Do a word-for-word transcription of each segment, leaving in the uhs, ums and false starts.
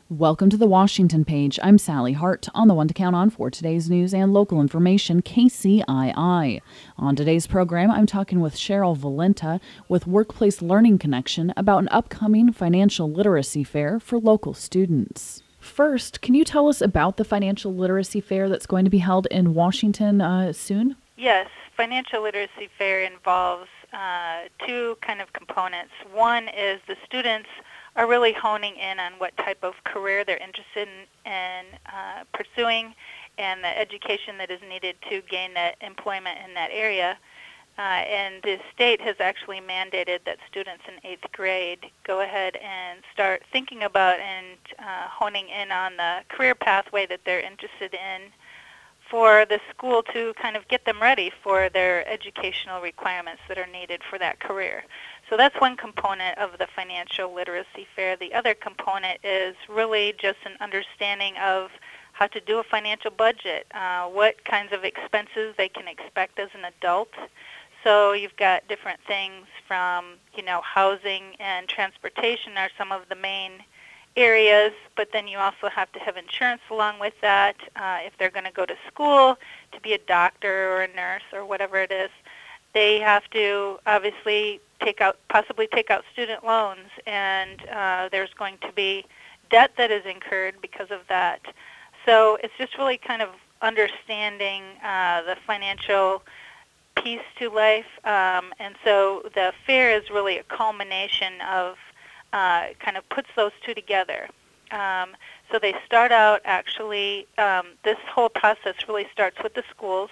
Welcome to the Washington Page. I'm Sally Hart on the one to count on for today's news and local information, K C I I. On today's program, I'm talking with Cheryl Valenta with Workplace Learning Connection about an upcoming financial literacy fair for local students. First, can you tell us about the financial literacy fair that's going to be held in Washington uh, soon? Yes, financial literacy fair involves uh, two kind of components. One is the students are really honing in on what type of career they're interested in, in uh, pursuing and the education that is needed to gain that employment in that area. Uh, and the state has actually mandated that students in eighth grade go ahead and start thinking about and uh, honing in on the career pathway that they're interested in for the school to kind of get them ready for their educational requirements that are needed for that career. So that's one component of the financial literacy fair. The other component is really just an understanding of how to do a financial budget, uh, what kinds of expenses they can expect as an adult. So you've got different things from, you know, housing and transportation are some of the main areas, but then you also have to have insurance along with that. Uh, if they're going to go to school to be a doctor or a nurse or whatever it is, they have to obviously take out, possibly take out student loans, and uh, there's going to be debt that is incurred because of that. So it's just really kind of understanding uh, the financial piece to life, um, and so the fair is really a culmination of Uh, kind of puts those two together. Um, so they start out actually, um, this whole process really starts with the schools.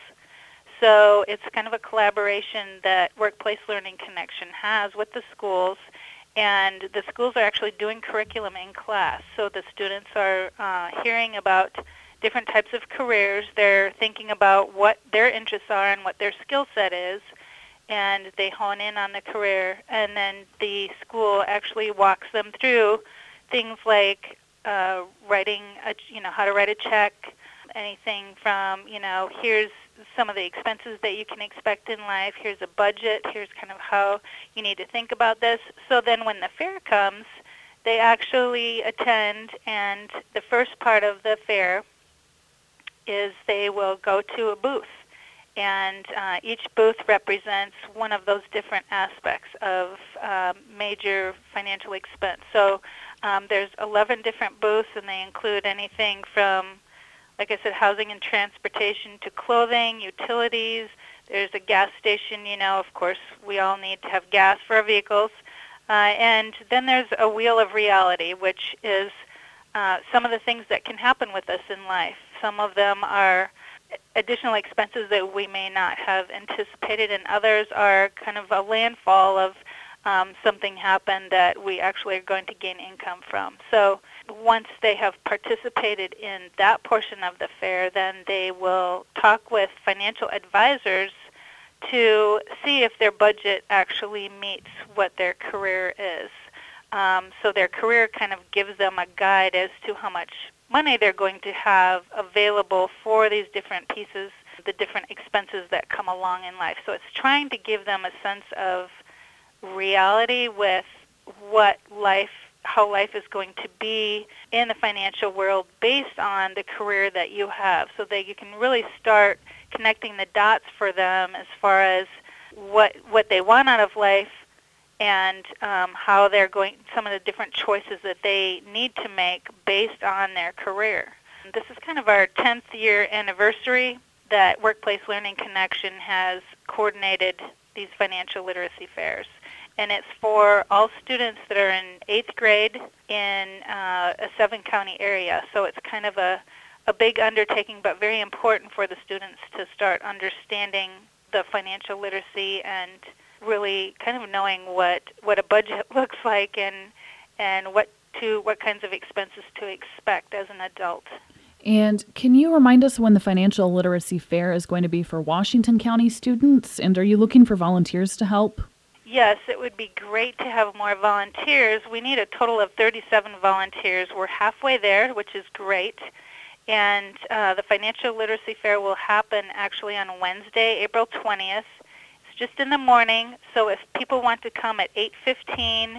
So it's kind of a collaboration that Workplace Learning Connection has with the schools, and the schools are actually doing curriculum in class. So the students are uh, hearing about different types of careers. They're thinking about what their interests are and what their skill set is, and they hone in on the career, and then the school actually walks them through things like uh, writing, a, you know, how to write a check, anything from, you know, here's some of the expenses that you can expect in life, here's a budget, here's kind of how you need to think about this. So then when the fair comes, they actually attend, and the first part of the fair is they will go to a booth. And uh, each booth represents one of those different aspects of uh, major financial expense. So um, there's eleven different booths, and they include anything from, like I said, housing and transportation to clothing, utilities. There's a gas station, you know, of course, we all need to have gas for our vehicles. Uh, and then there's a wheel of reality, which is uh, some of the things that can happen with us in life. Some of them are additional expenses that we may not have anticipated, and others are kind of a landfall of um, something happened that we actually are going to gain income from. So once they have participated in that portion of the fair, then they will talk with financial advisors to see if their budget actually meets what their career is. Um, so their career kind of gives them a guide as to how much money they're going to have available for these different pieces, the different expenses that come along in life. So it's trying to give them a sense of reality with what life, how life is going to be in the financial world based on the career that you have, so that you can really start connecting the dots for them as far as what what they want out of life, and um, how they're going, some of the different choices that they need to make based on their career. This is kind of our tenth year anniversary that Workplace Learning Connection has coordinated these financial literacy fairs. And it's for all students that are in eighth grade in uh, a seven-county area. So it's kind of a, a big undertaking, but very important for the students to start understanding the financial literacy and really kind of knowing what, what a budget looks like, and and what to what kinds of expenses to expect as an adult. And can you remind us when the financial literacy fair is going to be for Washington County students? And are you looking for volunteers to help? Yes, it would be great to have more volunteers. We need a total of thirty-seven volunteers. We're halfway there, which is great. And uh, the financial literacy fair will happen actually on Wednesday, April twentieth. It's just in the morning, so if people want to come at eight fifteen,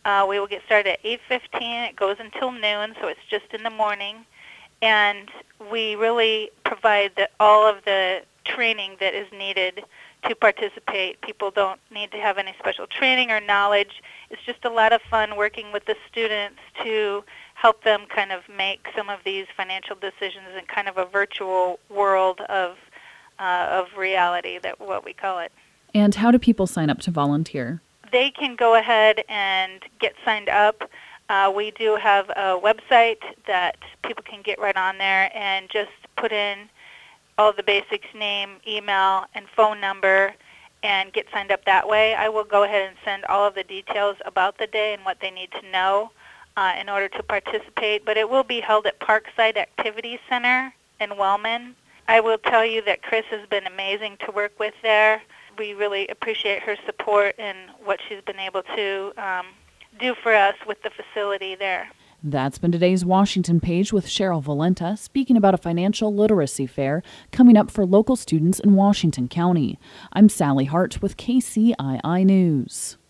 Uh, we will get started at eight fifteen. It goes until noon, so it's just in the morning. And we really provide the, all of the training that is needed to participate. People don't need to have any special training or knowledge. It's just a lot of fun working with the students to help them kind of make some of these financial decisions in kind of a virtual world of uh, of reality, that what we call it. And how do people sign up to volunteer? They can go ahead and get signed up. Uh, we do have a website that people can get right on there and just put in all the basics, name, email, and phone number, and get signed up that way. I will go ahead and send all of the details about the day and what they need to know uh, in order to participate. But it will be held at Parkside Activity Center in Wellman. I will tell you that Chris has been amazing to work with there. We really appreciate her support and what she's been able to um, do for us with the facility there. That's been today's Washington Page with Cheryl Valenta speaking about a financial literacy fair coming up for local students in Washington County. I'm Sally Hart with K C I I News.